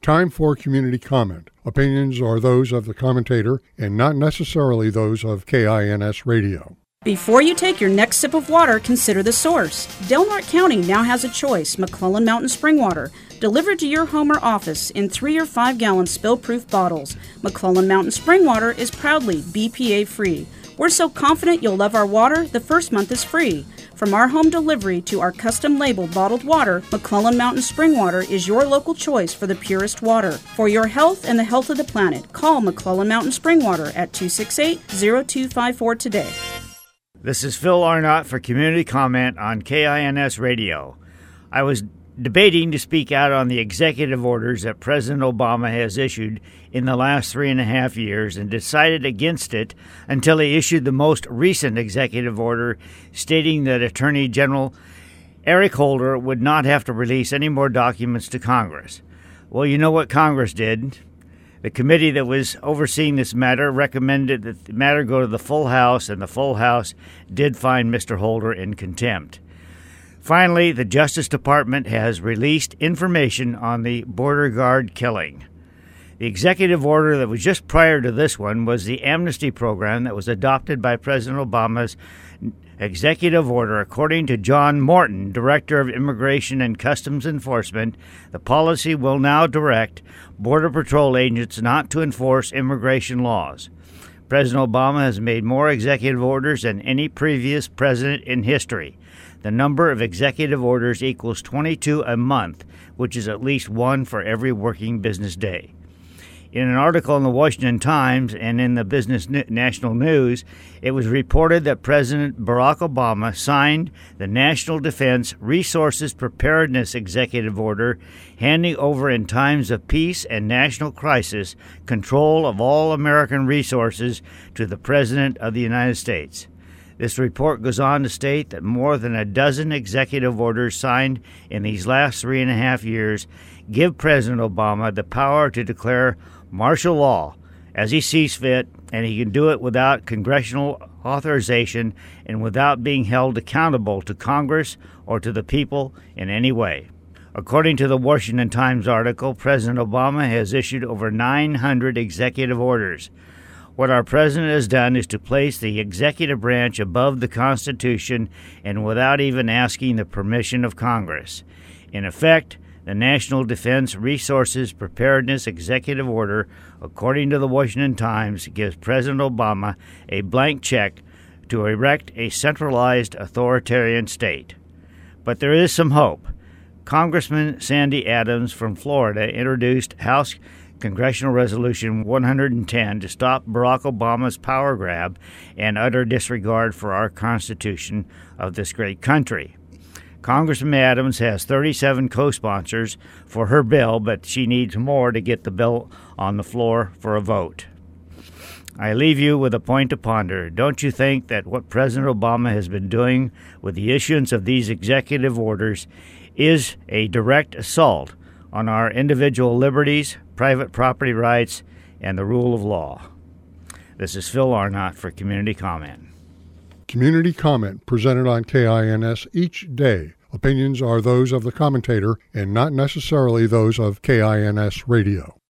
Time for community comment. Opinions are those of the commentator and not necessarily those of KINS Radio. Before you take your next sip of water, consider the source. Del Norte County now has a choice: McClellan Mountain Spring Water, delivered to your home or office in 3 or 5 gallon spill-proof bottles. McClellan Mountain Spring Water is proudly BPA-free. We're so confident you'll love our water, the first month is free. From our home delivery to our custom-labeled bottled water, McClellan Mountain Spring Water is your local choice for the purest water. For your health and the health of the planet, call McClellan Mountain Spring Water at 268-0254 today. This is Phil Arnott for Community Comment on KINS Radio. I was debating to speak out on the executive orders that President Obama has issued in the last 3.5 years and decided against it until he issued the most recent executive order stating that Attorney General Eric Holder would not have to release any more documents to Congress. Well, you know what Congress did. The committee that was overseeing this matter recommended that the matter go to the full House, and the full House did find Mr. Holder in contempt. Finally, the Justice Department has released information on the border guard killing. The executive order that was just prior to this one was the amnesty program that was adopted by President Obama's executive order. According to John Morton, Director of Immigration and Customs Enforcement, the policy will now direct Border Patrol agents not to enforce immigration laws. President Obama has made more executive orders than any previous president in history. The number of executive orders equals 22 a month, which is at least one for every working business day. In an article in the Washington Times and in the Business National News, it was reported that President Barack Obama signed the National Defense Resources Preparedness Executive Order, handing over in times of peace and national crisis control of all American resources to the President of the United States. This report goes on to state that more than a dozen executive orders signed in these last 3.5 years give President Obama the power to declare martial law as he sees fit, and he can do it without congressional authorization and without being held accountable to Congress or to the people in any way. According to the Washington Times article, President Obama has issued over 900 executive orders. What our president has done is to place the executive branch above the Constitution and without even asking the permission of Congress. In effect, the National Defense Resources Preparedness Executive Order, according to the Washington Times, gives President Obama a blank check to erect a centralized authoritarian state. But there is some hope. Congressman Sandy Adams from Florida introduced House Congressional Resolution 110 to stop Barack Obama's power grab and utter disregard for our Constitution of this great country. Congressman Adams has 37 co-sponsors for her bill, but she needs more to get the bill on the floor for a vote. I leave you with a point to ponder. Don't you think that what President Obama has been doing with the issuance of these executive orders is a direct assault on our individual liberties, private property rights, and the rule of law? This is Phil Arnott for Community Comment. Community comment presented on KINS each day. Opinions are those of the commentator and not necessarily those of KINS Radio.